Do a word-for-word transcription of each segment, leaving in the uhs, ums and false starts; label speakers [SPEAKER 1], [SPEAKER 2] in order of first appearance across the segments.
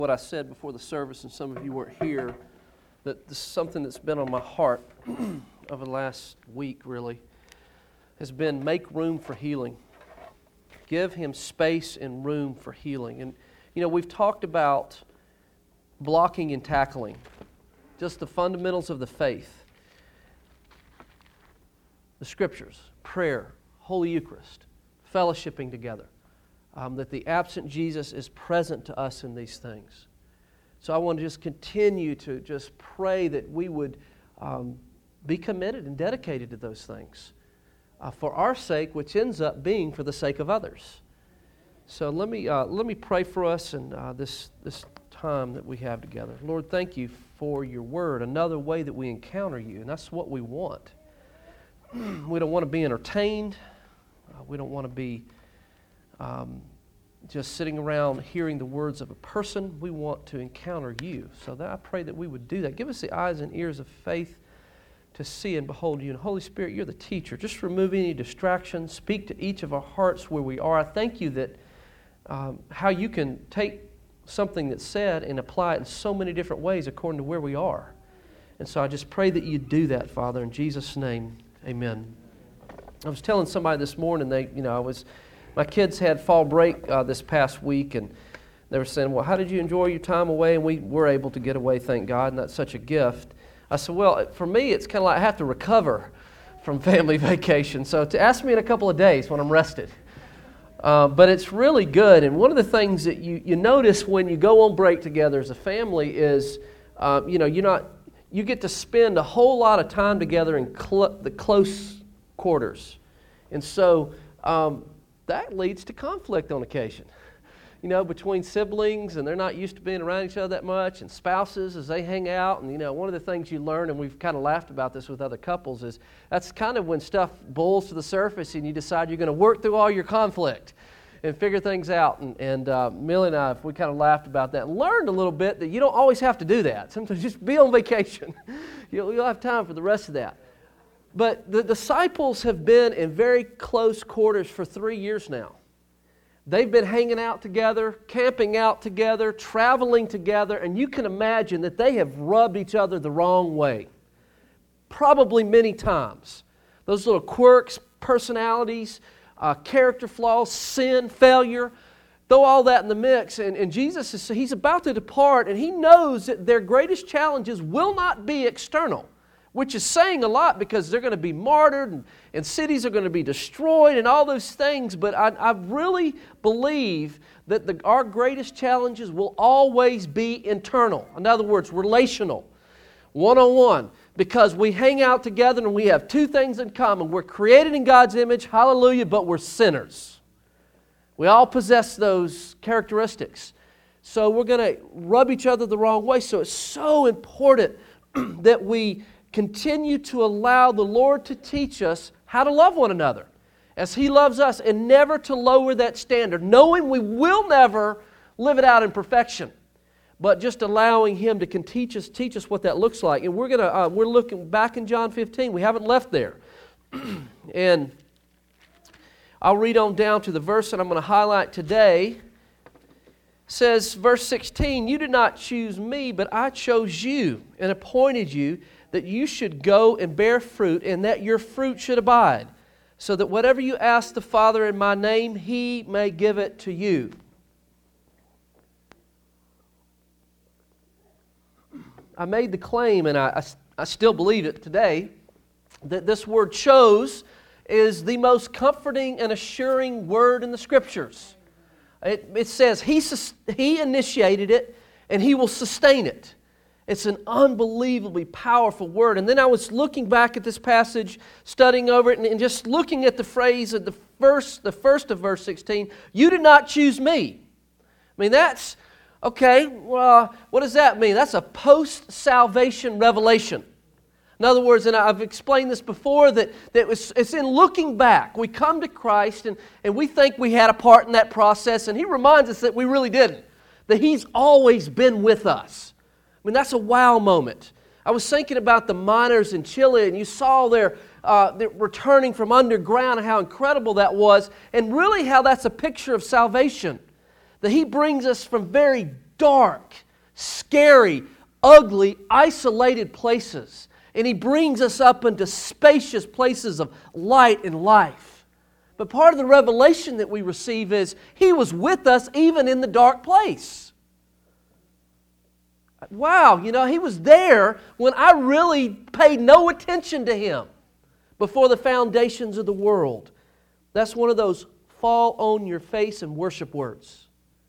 [SPEAKER 1] What I said before the service, and some of you weren't here, that this is something that's been on my heart over the last week, really, has been make room for healing. Give Him space and room for healing. And, you know, we've talked about blocking and tackling, just the fundamentals of the faith, the Scriptures, prayer, Holy Eucharist, fellowshipping together. Um, that the absent Jesus is present to us in these things. So I want to just continue to just pray that we would um, be committed and dedicated to those things uh, for our sake, which ends up being for the sake of others. So let me uh, let me pray for us and uh, this this time that we have together. Lord, thank You for Your Word, another way that we encounter You, and that's what we want. We don't want to be entertained. Uh, we don't want to be Um, just sitting around hearing the words of a person. We want to encounter You. So that I pray that we would do that. Give us the eyes and ears of faith to see and behold You. And Holy Spirit, You're the teacher. Just remove any distractions. Speak to each of our hearts where we are. I thank You that um, how You can take something that's said and apply it in so many different ways according to where we are. And so I just pray that You do that, Father. In Jesus' name, amen. I was telling somebody this morning, they, you know, I was... My kids had fall break uh, this past week, and they were saying, well, how did you enjoy your time away? And we were able to get away, thank God, and that's such a gift. I said, well, for me, it's kind of like I have to recover from family vacation. So to ask me in a couple of days when I'm rested. Uh, but it's really good, and one of the things that you, you notice when you go on break together as a family is, uh, you know, you're not, you get to spend a whole lot of time together in cl- the close quarters. And so... Um, that leads to conflict on occasion, you know, between siblings, and they're not used to being around each other that much, and spouses as they hang out. And, you know, one of the things you learn, and we've kind of laughed about this with other couples, is that's kind of when stuff boils to the surface and you decide you're going to work through all your conflict and figure things out. And, and uh, Millie and I, we kind of laughed about that and learned a little bit that you don't always have to do that. Sometimes just be on vacation. you'll, you'll have time for the rest of that. But the disciples have been in very close quarters for three years now. They've been hanging out together, camping out together, traveling together, and you can imagine that they have rubbed each other the wrong way. Probably many times. Those little quirks, personalities, uh, character flaws, sin, failure, throw all that in the mix. And, and Jesus, is He's about to depart, and He knows that their greatest challenges will not be external. Which is saying a lot, because they're going to be martyred and, and cities are going to be destroyed and all those things. But I, I really believe that the, our greatest challenges will always be internal. In other words, relational, one-on-one. Because we hang out together and we have two things in common. We're created in God's image, hallelujah, but we're sinners. We all possess those characteristics. So we're going to rub each other the wrong way. So it's so important that we continue to allow the Lord to teach us how to love one another as He loves us, and never to lower that standard, knowing we will never live it out in perfection, but just allowing Him to can teach us, teach us what that looks like. And we're gonna uh, we're looking back in John fifteen. We haven't left there, and I'll read on down to the verse that I'm going to highlight today. It says, verse sixteen, "You did not choose me, but I chose you and appointed you, that you should go and bear fruit, and that your fruit should abide, so that whatever you ask the Father in my name, He may give it to you." I made the claim, and I, I, I still believe it today, that this word chose is the most comforting and assuring word in the Scriptures. It, it says he, he initiated it, and He will sustain it. It's an unbelievably powerful word. And then I was looking back at this passage, studying over it, and, and just looking at the phrase at the first, the first of verse sixteen, "You did not choose me." I mean, that's, okay, well, what does that mean? That's a post-salvation revelation. In other words, and I've explained this before, that, that it's, it's in looking back. We come to Christ, and, and we think we had a part in that process, and He reminds us that we really didn't, that He's always been with us. I mean, that's a wow moment. I was thinking about the miners in Chile, and you saw their, uh, their returning from underground and how incredible that was, and really how that's a picture of salvation. That He brings us from very dark, scary, ugly, isolated places. And He brings us up into spacious places of light and life. But part of the revelation that we receive is He was with us even in the dark place. Wow, you know, He was there when I really paid no attention to Him before the foundations of the world. That's one of those fall on your face and worship words.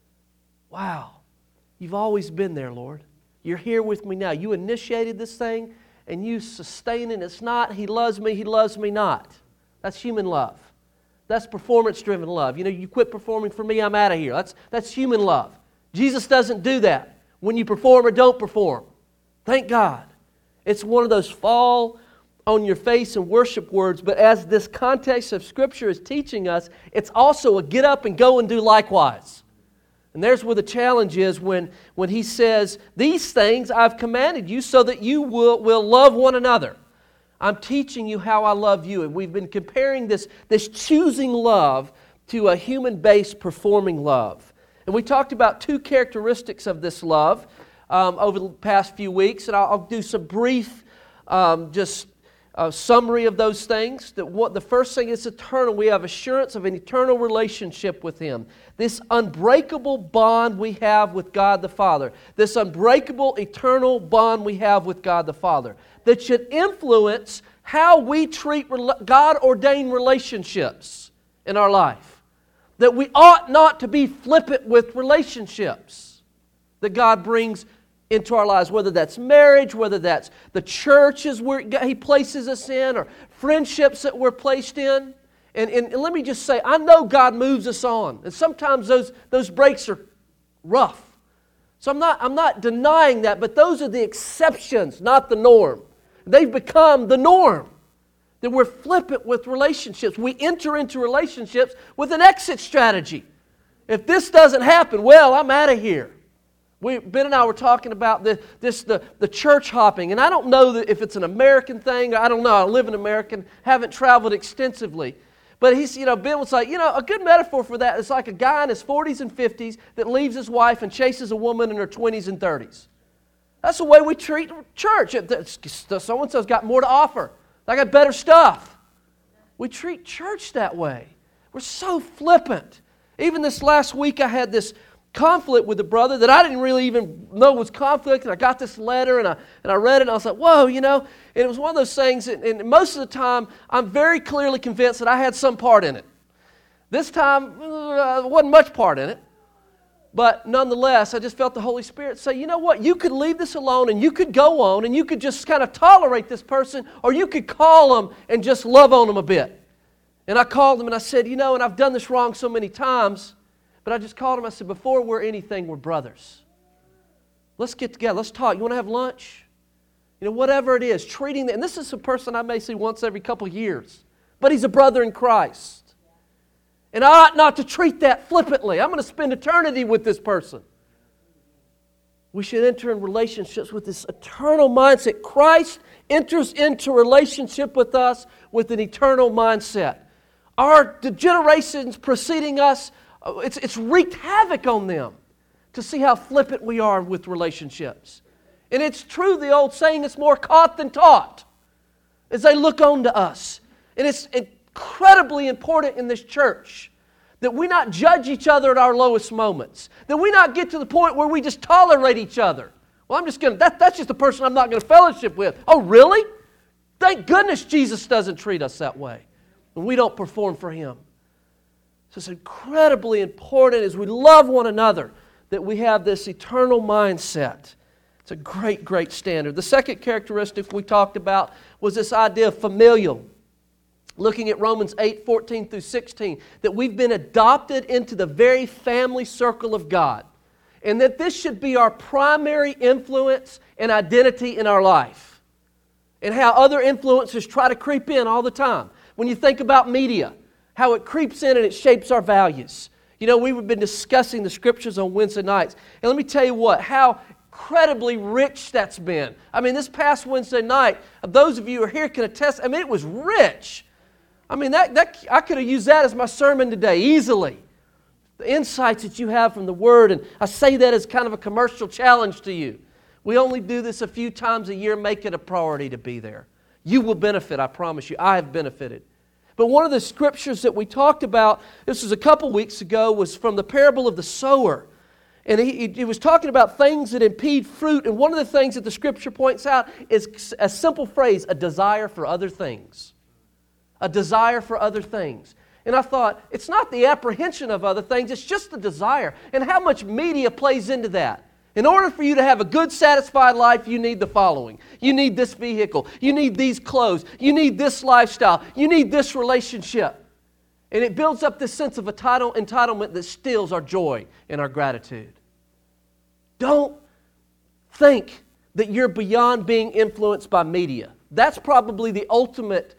[SPEAKER 1] Wow, You've always been there, Lord. You're here with me now. You initiated this thing and You sustain it. It's not, He loves me, He loves me not. That's human love. That's performance-driven love. You know, you quit performing for me, I'm out of here. That's, that's human love. Jesus doesn't do that when you perform or don't perform. Thank God. It's one of those fall on your face and worship words, but as this context of Scripture is teaching us, it's also a get up and go and do likewise. And there's where the challenge is when, when He says, these things I've commanded you so that you will, will love one another. I'm teaching you how I love you. And we've been comparing this, this choosing love to a human-based performing love. And we talked about two characteristics of this love um, over the past few weeks. And I'll, I'll do some brief um, just uh, summary of those things. That what, the first thing is eternal. We have assurance of an eternal relationship with Him. This unbreakable bond we have with God the Father. This unbreakable, eternal bond we have with God the Father. That should influence how we treat God-ordained relationships in our life. That we ought not to be flippant with relationships that God brings into our lives, whether that's marriage, whether that's the churches where He places us in, or friendships that we're placed in. And, and, and let me just say, I know God moves us on. And sometimes those, those breaks are rough. So I'm not, I'm not denying that, but those are the exceptions, not the norm. They've become the norm. That we're flippant with relationships. We enter into relationships with an exit strategy. If this doesn't happen, well, I'm out of here. We, Ben and I were talking about the, this, the, the church hopping, and I don't know that if it's an American thing. I don't know. I live in America, haven't traveled extensively. But he's, you know, Ben was like, you know, a good metaphor for that is like a guy in his forties and fifties that leaves his wife and chases a woman in her twenties and thirties. That's the way we treat church. So-and-so's got more to offer. They got better stuff. We treat church that way. We're so flippant. Even this last week I had this conflict with a brother that I didn't really even know was conflict, and I got this letter and I and I read it and I was like, whoa, you know, and it was one of those things, and, and most of the time I'm very clearly convinced that I had some part in it. This time, uh, wasn't much part in it. But nonetheless, I just felt the Holy Spirit say, you know what, you could leave this alone and you could go on and you could just kind of tolerate this person, or you could call them and just love on them a bit. And I called them and I said, you know, and I've done this wrong so many times, but I just called them. I said, before we're anything, we're brothers. Let's get together. Let's talk. You want to have lunch? You know, whatever it is, treating them. And this is a person I may see once every couple of years, but he's a brother in Christ. And I ought not to treat that flippantly. I'm going to spend eternity with this person. We should enter in relationships with this eternal mindset. Christ enters into relationship with us with an eternal mindset. Our the generations preceding us, it's, it's wreaked havoc on them to see how flippant we are with relationships. And it's true, the old saying, it's more caught than taught as they look on to us. And it's incredibly important in this church that we not judge each other at our lowest moments. That we not get to the point where we just tolerate each other. Well, I'm just going to, that, that's just the person I'm not going to fellowship with. Oh, really? Thank goodness Jesus doesn't treat us that way. And we don't perform for Him. So it's incredibly important as we love one another that we have this eternal mindset. It's a great, great standard. The second characteristic we talked about was this idea of familial. Looking at Romans eight, fourteen through sixteen, that we've been adopted into the very family circle of God. And that this should be our primary influence and identity in our life. And how other influences try to creep in all the time. When you think about media, how it creeps in and it shapes our values. You know, we've been discussing the Scriptures on Wednesday nights. And let me tell you what, how incredibly rich that's been. I mean, this past Wednesday night, those of you who are here can attest, I mean, it was rich. I mean, that, that I could have used that as my sermon today, easily. the insights that you have from the Word. And I say that as kind of a commercial challenge to you. We only do this a few times a year. Make it a priority to be there. You will benefit, I promise you. I have benefited. But one of the scriptures that we talked about, this was a couple weeks ago, was from the parable of the sower. And he, he was talking about things that impede fruit. And one of the things that the scripture points out is a simple phrase, a desire for other things. A desire for other things. And I thought, it's not the apprehension of other things, it's just the desire. And how much media plays into that? In order for you to have a good, satisfied life, you need the following. You need this vehicle. You need these clothes. You need this lifestyle. You need this relationship. And it builds up this sense of entitle, entitlement that steals our joy and our gratitude. Don't think that you're beyond being influenced by media. That's probably the ultimate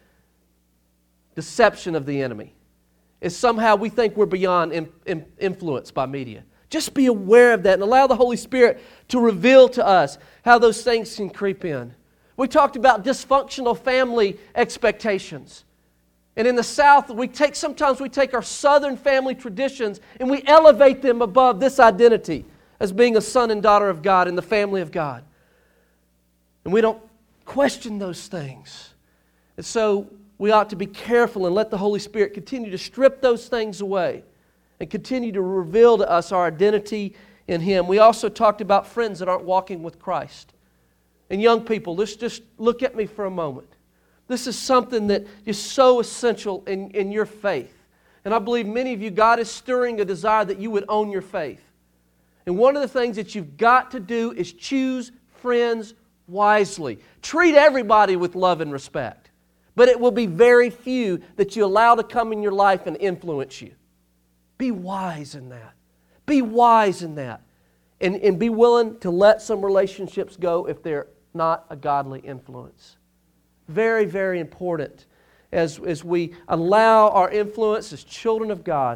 [SPEAKER 1] deception of the enemy, is somehow we think we're beyond in, in, influence by media. Just be aware of that and allow the Holy Spirit to reveal to us how those things can creep in. We talked about dysfunctional family expectations. And in the South, we take sometimes we take our Southern family traditions and we elevate them above this identity as being a son and daughter of God in the family of God. And we don't question those things. And so we ought to be careful and let the Holy Spirit continue to strip those things away and continue to reveal to us our identity in Him. We also talked about friends that aren't walking with Christ. And young people, let's just look at me for a moment. This is something that is so essential in, in your faith. And I believe many of you, God is stirring a desire that you would own your faith. And one of the things that you've got to do is choose friends wisely. Treat everybody with love and respect. But it will be very few that you allow to come in your life and influence you. Be wise in that. Be wise in that. And, and be willing to let some relationships go if they're not a godly influence. Very, very important as, as we allow our influence as children of God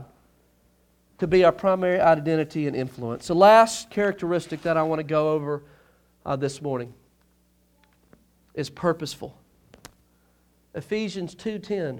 [SPEAKER 1] to be our primary identity and influence. The last characteristic that I want to go over uh, this morning is purposeful. Ephesians two ten.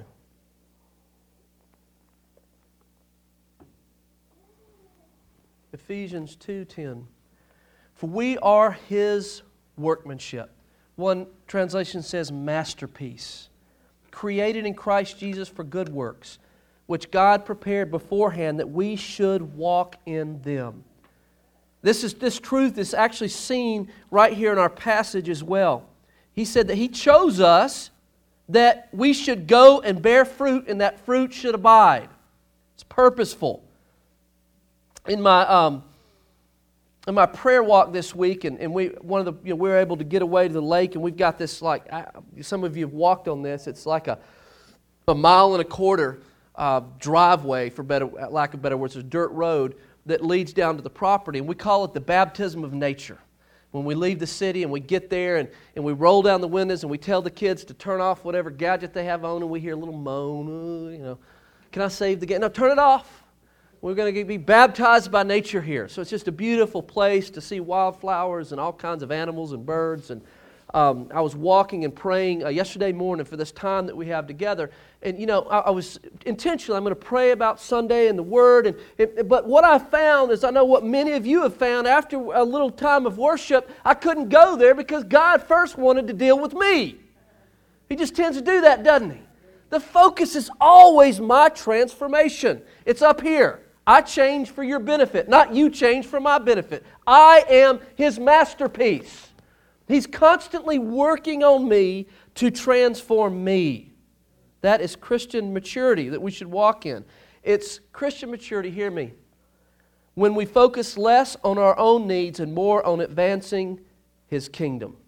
[SPEAKER 1] Ephesians two ten. For we are His workmanship. One translation says masterpiece. Created in Christ Jesus for good works, which God prepared beforehand that we should walk in them. This is this truth is actually seen right here in our passage as well. He said that He chose us that we should go and bear fruit and that fruit should abide. It's purposeful. In my um, in my prayer walk this week, and, and we one of the you know, we were able to get away to the lake, and we've got this like uh, some of you have walked on this. It's like a a mile and a quarter uh, driveway, for better lack of better words, a dirt road that leads down to the property, and we call it the baptism of nature. When we leave the city and we get there and, and we roll down the windows and we tell the kids to turn off whatever gadget they have on, and we hear a little moan, uh, you know, can I save the gadget? No, turn it off. We're going to be baptized by nature here. So it's just a beautiful place to see wildflowers and all kinds of animals and birds. And um, I was walking and praying uh, yesterday morning for this time that we have together. And, you know, I, I was intentional. I'm going to pray about Sunday and the Word. And it, But what I found is, I know what many of you have found, after a little time of worship, I couldn't go there because God first wanted to deal with me. He just tends to do that, doesn't He? The focus is always my transformation. It's up here. I change for your benefit, not you change for my benefit. I am His masterpiece. He's constantly working on me to transform me. That is Christian maturity that we should walk in. It's Christian maturity, hear me, when we focus less on our own needs and more on advancing His kingdom.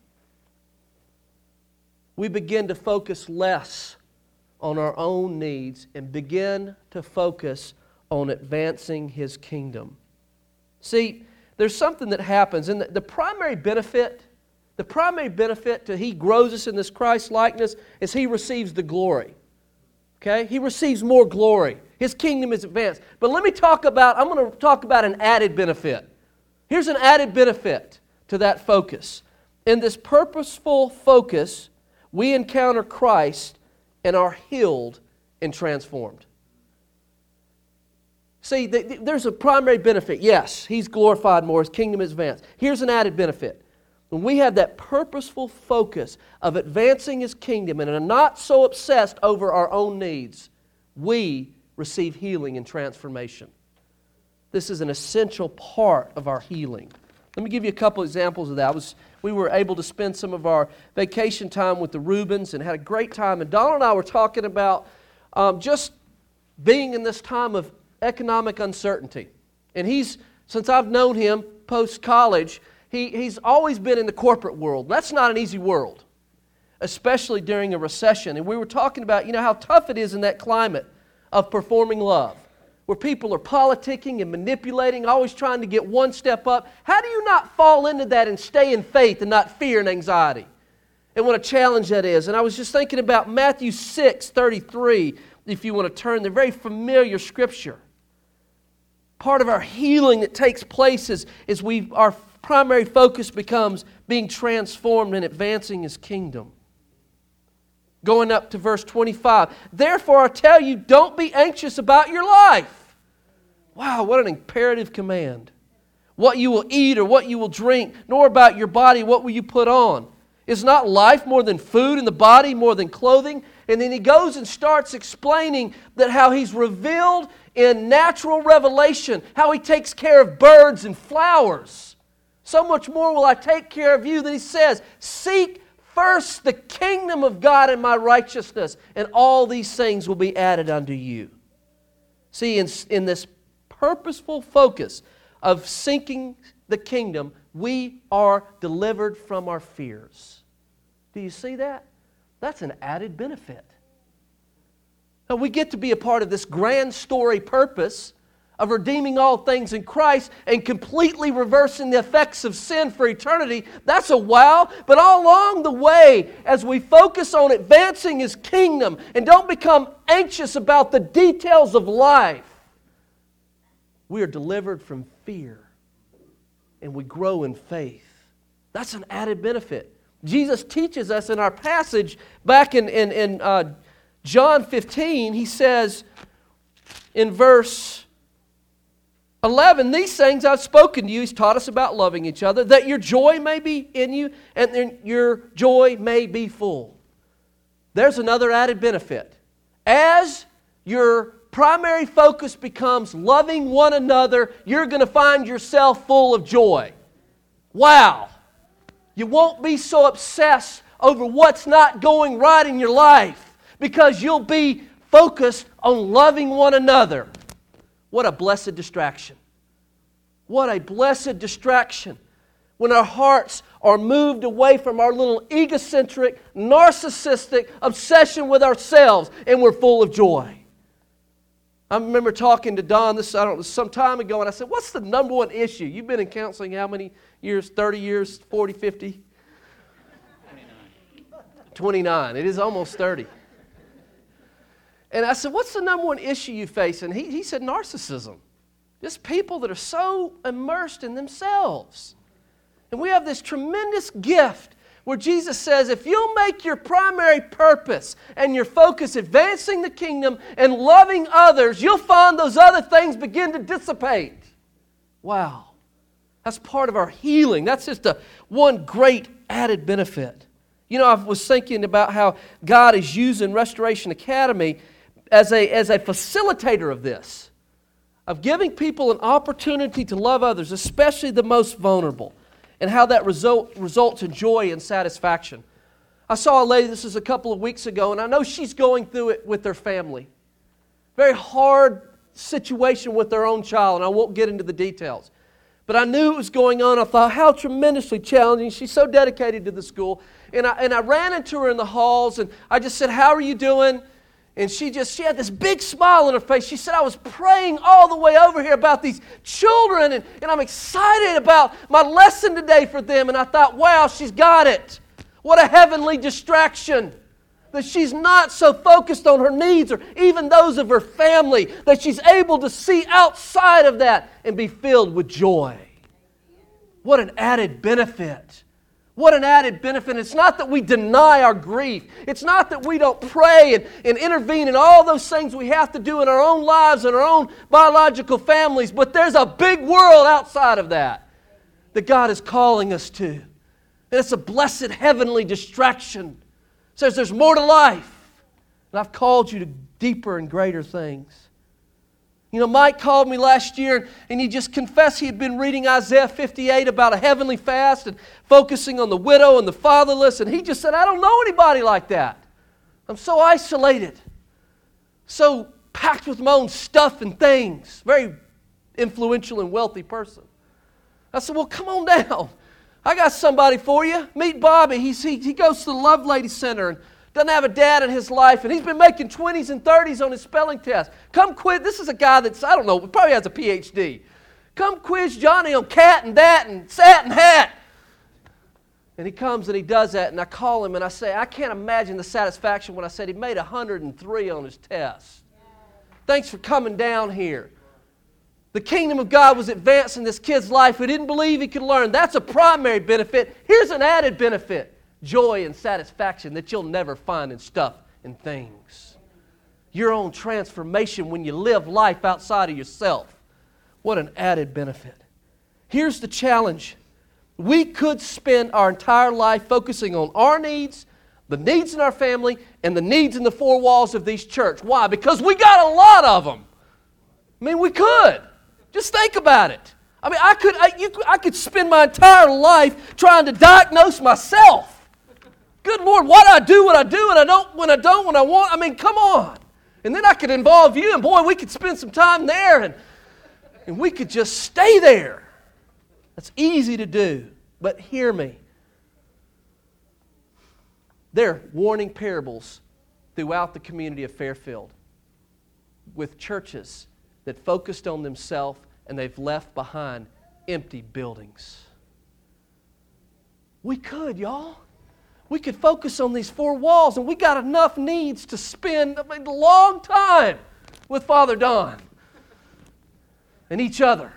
[SPEAKER 1] We begin to focus less on our own needs and begin to focus on advancing His kingdom. See, there's something that happens, and the, the primary benefit, the primary benefit to He grows us in this Christ likeness is He receives the glory. Okay? He receives more glory. His kingdom is advanced. But let me talk about, I'm going to talk about an added benefit. Here's an added benefit to that focus. In this purposeful focus, we encounter Christ and are healed and transformed. See, the, the, there's a primary benefit. Yes, He's glorified more. His kingdom is advanced. Here's an added benefit. When we have that purposeful focus of advancing His kingdom and are not so obsessed over our own needs, we receive healing and transformation. This is an essential part of our healing. Let me give you a couple examples of that. I was, we were able to spend some of our vacation time with the Rubens and had a great time. And Don and I were talking about um, just being in this time of economic uncertainty. And he's, since I've known him post-college, he, he's always been in the corporate world. That's not an easy world, especially during a recession. And we were talking about, you know, how tough it is in that climate of performing love, where people are politicking and manipulating, always trying to get one step up. How do you not fall into that and stay in faith and not fear and anxiety? And what a challenge that is. And I was just thinking about Matthew six thirty-three, if you want to turn there, very familiar scripture. Part of our healing that takes place is, is we, our primary focus becomes being transformed and advancing His kingdom. Going up to verse twenty-five. Therefore I tell you, don't be anxious about your life. Wow, what an imperative command. What you will eat or what you will drink, nor about your body, what will you put on. Is not life more than food and the body more than clothing? And then he goes and starts explaining that how He's revealed in natural revelation, how He takes care of birds and flowers. So much more will I take care of you. That He says, seek first the kingdom of God and my righteousness, and all these things will be added unto you. See, in, in this purposeful focus of seeking the kingdom, we are delivered from our fears. Do you see that? That's an added benefit. Now, we get to be a part of this grand story purpose of redeeming all things in Christ and completely reversing the effects of sin for eternity. That's a wow. But all along the way, as we focus on advancing His kingdom and don't become anxious about the details of life, we are delivered from fear and we grow in faith. That's an added benefit. Jesus teaches us in our passage back in, in, in uh, John fifteen, He says in verse eleven, these things I've spoken to you. He's taught us about loving each other, that your joy may be in you and then your joy may be full. There's another added benefit. As your primary focus becomes loving one another, you're going to find yourself full of joy. Wow! You won't be so obsessed over what's not going right in your life because you'll be focused on loving one another. What a blessed distraction. What a blessed distraction when our hearts are moved away from our little egocentric, narcissistic obsession with ourselves and we're full of joy. I remember talking to Don this, I don't know, some time ago, and I said, what's the number one issue? You've been in counseling how many years? thirty years? forty, fifty? twenty-nine. twenty-nine. It is almost thirty. And I said, what's the number one issue you face? And he, he said, narcissism. Just people that are so immersed in themselves. And we have this tremendous gift where Jesus says, if you'll make your primary purpose and your focus advancing the kingdom and loving others, you'll find those other things begin to dissipate. Wow. That's part of our healing. That's just a one great added benefit. You know, I was thinking about how God is using Restoration Academy as a, as a facilitator of this, of giving people an opportunity to love others, especially the most vulnerable, and how that result, results in joy and satisfaction. I saw a lady, this is a couple of weeks ago, and I know she's going through it with her family. Very hard situation with their own child, and I won't get into the details. But I knew it was going on. I thought, how tremendously challenging. She's so dedicated to the school. And I, and I ran into her in the halls, and I just said, how are you doing? And she just, she had this big smile on her face. She said, I was praying all the way over here about these children, and, and I'm excited about my lesson today for them. And I thought, wow, she's got it. What a heavenly distraction. That she's not so focused on her needs or even those of her family, that she's able to see outside of that and be filled with joy. What an added benefit. What an added benefit. It's not that we deny our grief. It's not that we don't pray and, and intervene in all those things we have to do in our own lives and our own biological families, but there's a big world outside of that that God is calling us to. And it's a blessed heavenly distraction. It says there's more to life. And I've called you to deeper and greater things. You know, Mike called me last year and he just confessed he had been reading Isaiah fifty-eight about a heavenly fast and focusing on the widow and the fatherless. And he just said, I don't know anybody like that. I'm so isolated, so packed with my own stuff and things. Very influential and wealthy person. I said, well, come on down. I got somebody for you. Meet Bobby. He's, he, he goes to the Love Lady Center and doesn't have a dad in his life, and he's been making twenties and thirties on his spelling test. Come quiz. This is a guy that's, I don't know, probably has a P H D. Come quiz Johnny on cat and dat and sat and hat. And he comes and he does that, and I call him and I say, I can't imagine the satisfaction when I said he made one hundred three on his test. Thanks for coming down here. The kingdom of God was advancing this kid's life who didn't believe he could learn. That's a primary benefit. Here's an added benefit. Joy and satisfaction that you'll never find in stuff and things. Your own transformation when you live life outside of yourself. What an added benefit. Here's the challenge. We could spend our entire life focusing on our needs, the needs in our family, and the needs in the four walls of these church. Why? Because we got a lot of them. I mean, we could. Just think about it. I mean, I could, I, you, I could spend my entire life trying to diagnose myself. Good Lord, why do I do what I do and I don't when I don't when I want? I mean, come on. And then I could involve you, and boy, we could spend some time there, and, and we could just stay there. That's easy to do. But hear me. There are warning parables throughout the community of Fairfield with churches that focused on themselves and they've left behind empty buildings. We could, y'all. We could focus on these four walls, and we got enough needs to spend I mean, a long time with Father Don and each other.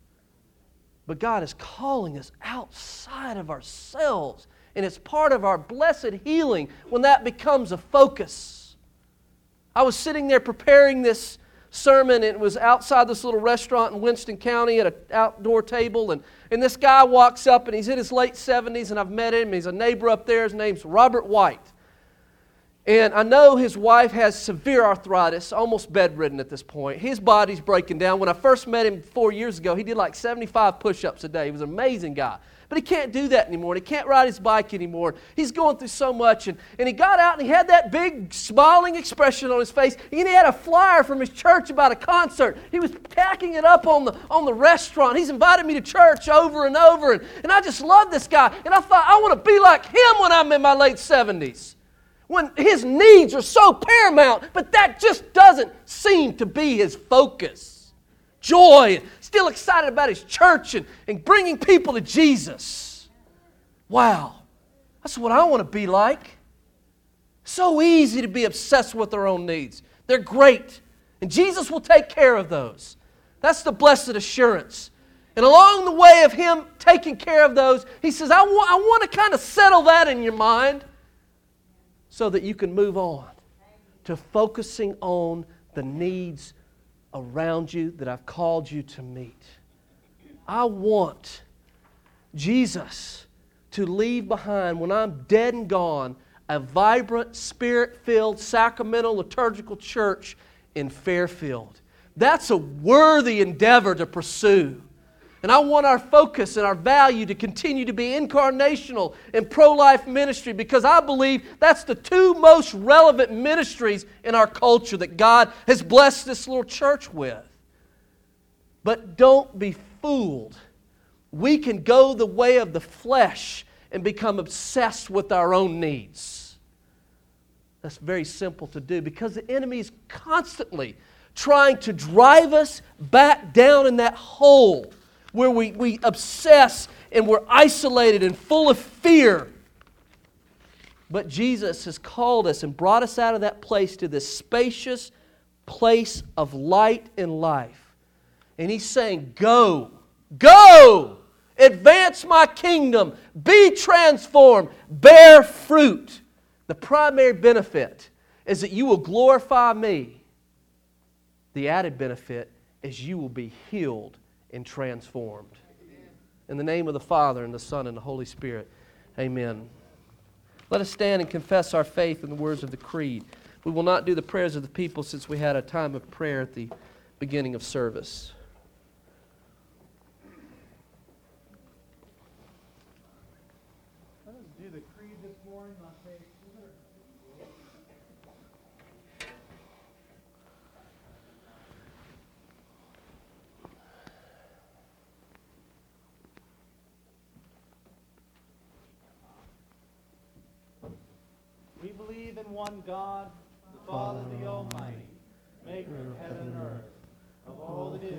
[SPEAKER 1] But God is calling us outside of ourselves, and it's part of our blessed healing when that becomes a focus. I was sitting there preparing this sermon, and it was outside this little restaurant in Winston County at an outdoor table, and, and this guy walks up, and he's in his late seventies, and I've met him. He's a neighbor up there. His name's Robert White. And I know his wife has severe arthritis, almost bedridden at this point. His body's breaking down. When I first met him four years ago, he did like seventy-five push-ups a day. He was an amazing guy. But he can't do that anymore. And he can't ride his bike anymore. He's going through so much. And, and he got out and he had that big smiling expression on his face. And he had a flyer from his church about a concert. He was tacking it up on the, on the restaurant. He's invited me to church over and over. And, and I just love this guy. And I thought, I want to be like him when I'm in my late seventies. When his needs are so paramount, but that just doesn't seem to be his focus. Joy, still excited about his church and, and bringing people to Jesus. Wow, that's what I want to be like. So easy to be obsessed with our own needs. They're great, and Jesus will take care of those. That's the blessed assurance. And along the way of Him taking care of those, He says, I want, I want to kind of settle that in your mind so that you can move on to focusing on the needs around you that I've called you to meet. I want Jesus to leave behind, when I'm dead and gone, a vibrant, Spirit-filled, sacramental, liturgical church in Fairfield. That's a worthy endeavor to pursue. And I want our focus and our value to continue to be incarnational and pro-life ministry, because I believe that's the two most relevant ministries in our culture that God has blessed this little church with. But don't be fooled. We can go the way of the flesh and become obsessed with our own needs. That's very simple to do, because the enemy is constantly trying to drive us back down in that hole where we, we obsess and we're isolated and full of fear. But Jesus has called us and brought us out of that place to this spacious place of light and life. And He's saying, go, go Advance my kingdom. Be transformed. Bear fruit. The primary benefit is that you will glorify me. The added benefit is you will be healed and transformed. In the name of the Father, and the Son, and the Holy Spirit. Amen. Let us stand and confess our faith in the words of the Creed. We will not do the prayers of the people since we had a time of prayer at the beginning of service.
[SPEAKER 2] Let us do the creed this morning on page We believe in one God, the Father, the Almighty, maker of heaven and earth, of all that is